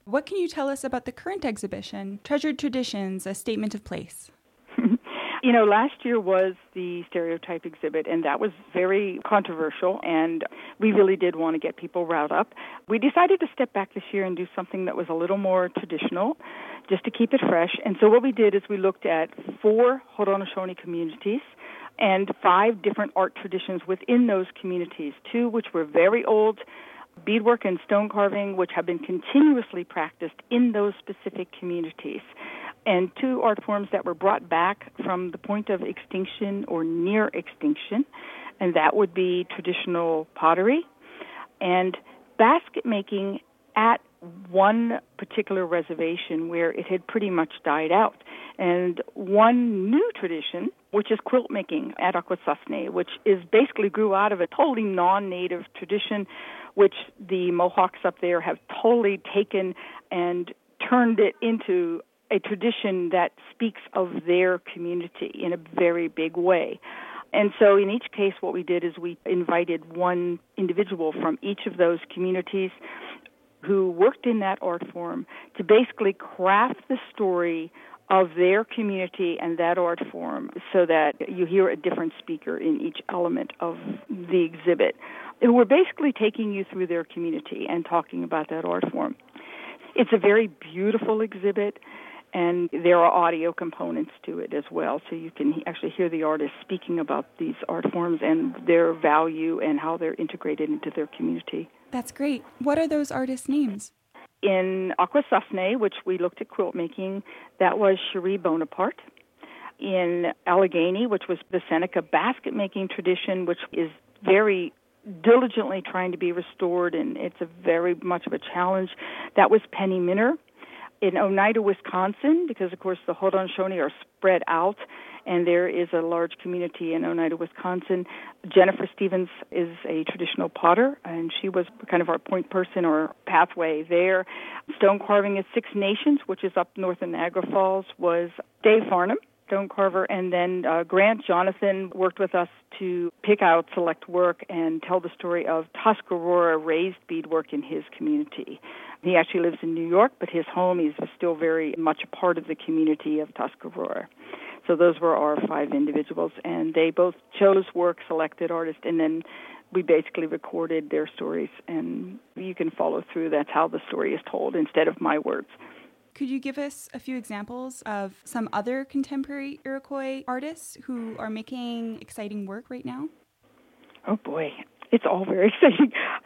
What can you tell us about the current exhibition, Treasured Traditions, A Statement of Place? Last year was the stereotype exhibit, and that was very controversial, and we really did want to get people riled up. We decided to step back this year and do something that was a little more traditional, just to keep it fresh. And so what we did is we looked at 4 Haudenosaunee communities and 5 different art traditions within those communities, 2 which were very old, beadwork and stone carving, which have been continuously practiced in those specific communities, and 2 art forms that were brought back from the point of extinction or near extinction, and that would be traditional pottery and basket making at one particular reservation where it had pretty much died out. And one new tradition, which is quilt making at Akwesasne, which is basically grew out of a totally non-native tradition, which the Mohawks up there have totally taken and turned it into a tradition that speaks of their community in a very big way. And so in each case, what we did is we invited one individual from each of those communities who worked in that art form to basically craft the story of their community and that art form so that you hear a different speaker in each element of the exhibit, who were basically taking you through their community and talking about that art form. It's a very beautiful exhibit, and there are audio components to it as well, so you can actually hear the artists speaking about these art forms and their value and how they're integrated into their community. That's great. What are those artists' names? In Akwesasne, which we looked at quilt making, that was Cherie Bonaparte. In Allegheny, which was the Seneca basket making tradition, which is very diligently trying to be restored, and it's a very much of a challenge, that was Penny Minner. In Oneida, Wisconsin, because, of course, the Haudenosaunee are spread out, and there is a large community in Oneida, Wisconsin, Jennifer Stevens is a traditional potter, and she was kind of our point person or pathway there. Stone carving at Six Nations, which is up north in Niagara Falls, was Dave Farnham, stone carver, and then Grant Jonathan worked with us to pick out select work and tell the story of Tuscarora raised beadwork in his community. He actually lives in New York, but his home is still very much a part of the community of Tuscarora. So those were our 5 individuals, and they both chose work, selected artists, and then we basically recorded their stories, and you can follow through. That's how the story is told instead of my words. Could you give us a few examples of some other contemporary Iroquois artists who are making exciting work right now? Oh, boy. It's all very exciting.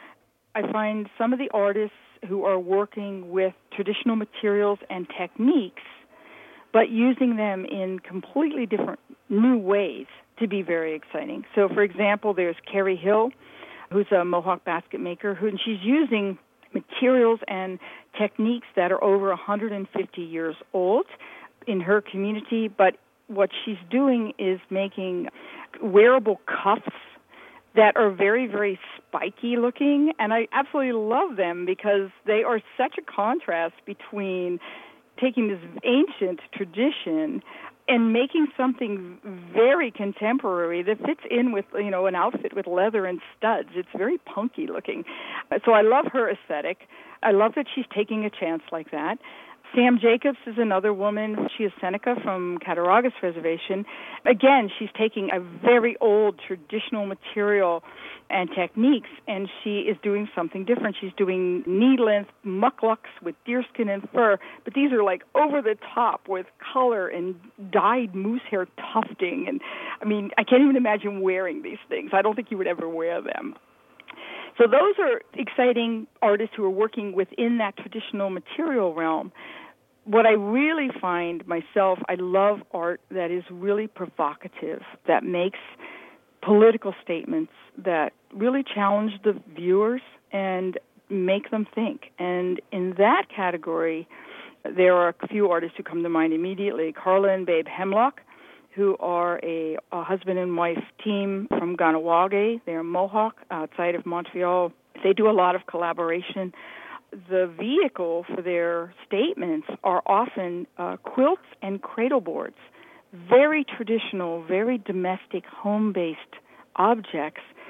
I find some of the artists who are working with traditional materials and techniques, but using them in completely different new ways to be very exciting. So, for example, there's Carrie Hill, who's a Mohawk basket maker, and she's using materials and techniques that are over 150 years old in her community, but what she's doing is making wearable cuffs that are very, very spiky looking, and I absolutely love them because they are such a contrast between taking this ancient tradition and making something very contemporary that fits in with, an outfit with leather and studs. It's very punky looking. So I love her aesthetic. I love that she's taking a chance like that. Sam Jacobs is another woman. She is Seneca from Cattaraugus Reservation. Again, she's taking a very old traditional material and techniques, and she is doing something different. She's doing knee-length mucklucks with deerskin and fur, but these are like over the top with color and dyed moose hair tufting. And I can't even imagine wearing these things. I don't think you would ever wear them. So those are exciting artists who are working within that traditional material realm. What I really find myself, I love art that is really provocative, that makes political statements that really challenge the viewers and make them think. And in that category, there are a few artists who come to mind immediately. Carla and Babe Hemlock, who are a husband and wife team from Kahnawake. They're Mohawk outside of Montreal. They do a lot of collaboration. The vehicle for their statements are often quilts and cradle boards, very traditional, very domestic, home-based objects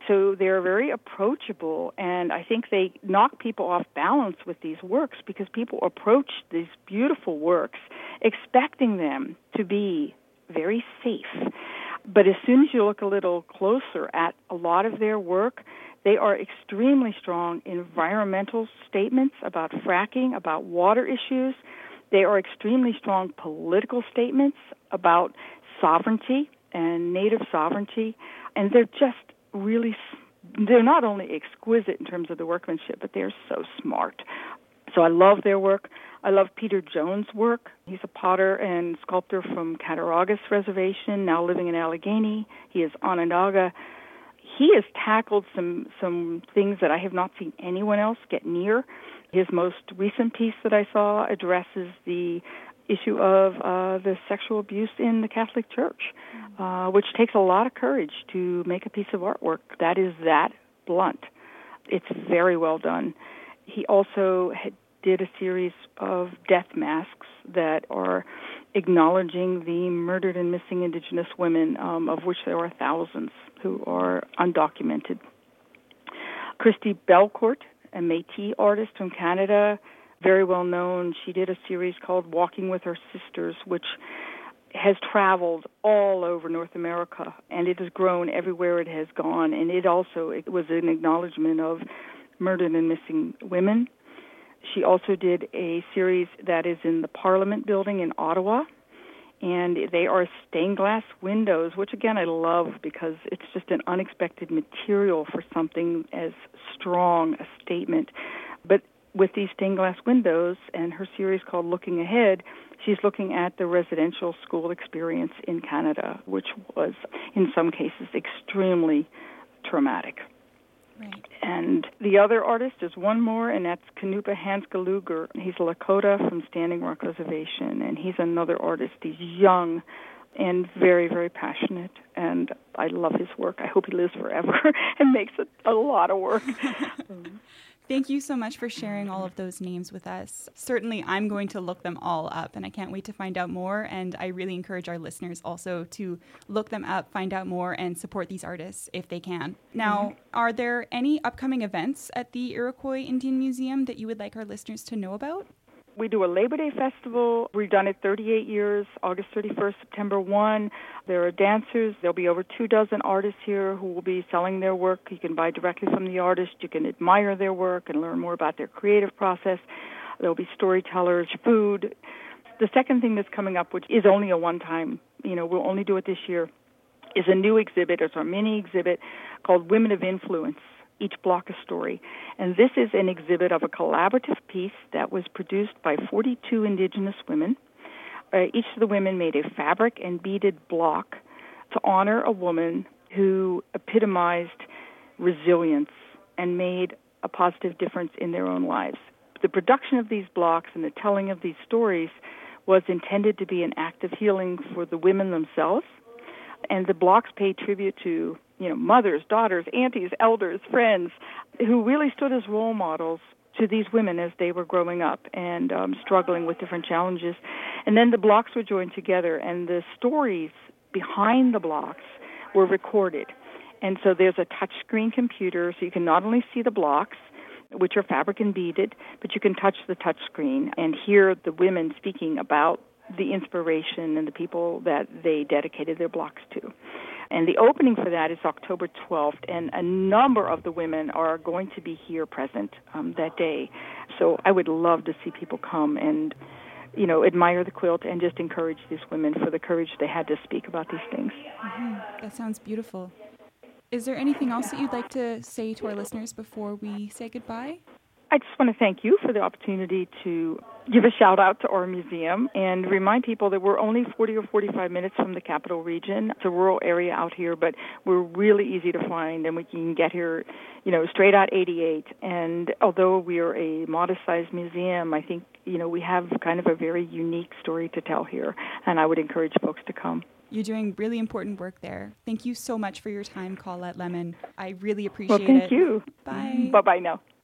so they're very approachable, and I think they knock people off balance with these works because people approach these beautiful works expecting them to be very safe. But as soon as you look a little closer at a lot of their work, they are extremely strong environmental statements about fracking, about water issues. They are extremely strong political statements about sovereignty and native sovereignty. And they're just really, they're not only exquisite in terms of the workmanship, but they're so smart. So I love their work. I love Peter Jones' work. He's a potter and sculptor from Cattaraugus Reservation, now living in Allegheny. He is Onondaga. He has tackled some things that I have not seen anyone else get near. His most recent piece that I saw addresses the issue of the sexual abuse in the Catholic Church, which takes a lot of courage to make a piece of artwork that is that blunt. It's very well done. He also did a series of death masks that are acknowledging the murdered and missing Indigenous women, of which there are thousands who are undocumented. Christy Belcourt, a Métis artist from Canada, very well known. She did a series called Walking with Her Sisters, which has traveled all over North America, and it has grown everywhere it has gone. And it was an acknowledgement of murdered and missing women. She also did a series that is in the Parliament building in Ottawa, and they are stained glass windows, which again I love because it's just an unexpected material for something as strong a statement. But with these stained glass windows and her series called Looking Ahead, she's looking at the residential school experience in Canada, which was in some cases extremely traumatic. Right. And the other artist is one more, and that's Kanupa Hansgaluger. He's a Lakota from Standing Rock Reservation, and he's another artist. He's young and very, very passionate, and I love his work. I hope he lives forever and makes a lot of work. Thank you so much for sharing all of those names with us. Certainly, I'm going to look them all up, and I can't wait to find out more. And I really encourage our listeners also to look them up, find out more, and support these artists if they can. Now, are there any upcoming events at the Iroquois Indian Museum that you would like our listeners to know about? We do a Labor Day festival. We've done it 38 years, August 31st, September 1. There are dancers. There'll be over 24 artists here who will be selling their work. You can buy directly from the artist. You can admire their work and learn more about their creative process. There'll be storytellers, food. The second thing that's coming up, which is only a one-time, we'll only do it this year, is a new exhibit. It's our mini exhibit called Women of Influence. Each block a story. And this is an exhibit of a collaborative piece that was produced by 42 Indigenous women. Each of the women made a fabric and beaded block to honor a woman who epitomized resilience and made a positive difference in their own lives. The production of these blocks and the telling of these stories was intended to be an act of healing for the women themselves, and the blocks pay tribute to mothers, daughters, aunties, elders, friends, who really stood as role models to these women as they were growing up and struggling with different challenges. And then the blocks were joined together, and the stories behind the blocks were recorded. And so there's a touchscreen computer, so you can not only see the blocks, which are fabric and beaded, but you can touch the touchscreen and hear the women speaking about the inspiration and the people that they dedicated their blocks to. And the opening for that is October 12th, and a number of the women are going to be here present that day. So I would love to see people come and, admire the quilt and just encourage these women for the courage they had to speak about these things. Mm-hmm. That sounds beautiful. Is there anything else that you'd like to say to our listeners before we say goodbye? I just want to thank you for the opportunity to give a shout-out to our museum and remind people that we're only 40 or 45 minutes from the Capital Region. It's a rural area out here, but we're really easy to find, and we can get here, straight out 88. And although we are a modest-sized museum, I think, we have kind of a very unique story to tell here, and I would encourage folks to come. You're doing really important work there. Thank you so much for your time, Colette Lemon. I really appreciate it. Well, thank you. Bye. Bye-bye now.